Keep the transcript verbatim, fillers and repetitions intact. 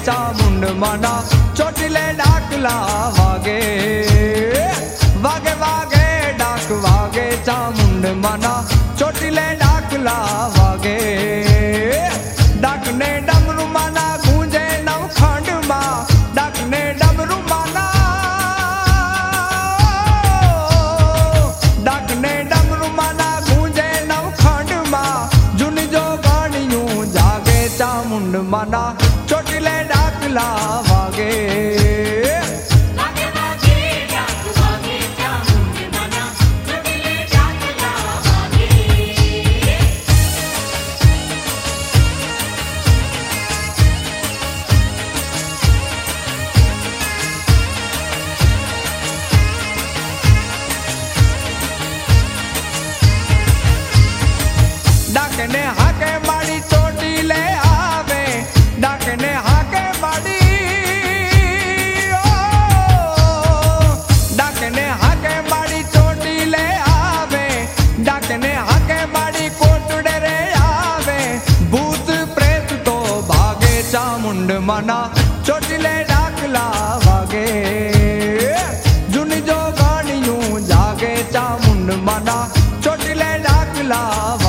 चामुंड माना चोटिले डाकला वागे वागे वागे डाक वागे चामुंड माना चोटिले डाकला वागे डाकने डमरू माना गूंजे नवखंड मा डाकने डमरू माना डाकने डमरू माना गूंजे नवखंड मा जुन जो गाणियूं जागे चामुंड माना चोटिले डाकला वागे डाकने हाके माड़ी चोटिले आवे डाकने हाके माड़ी डाकने हाके माड़ी चोटिले आवे डाकने हाके माड़ी कोटड़े रे आवे भूत प्रेत तो भागे चामुंड माना चोटिले डाकला वागे जुन जो गाणियूं जागे चामुंड माना चोटिले डाकला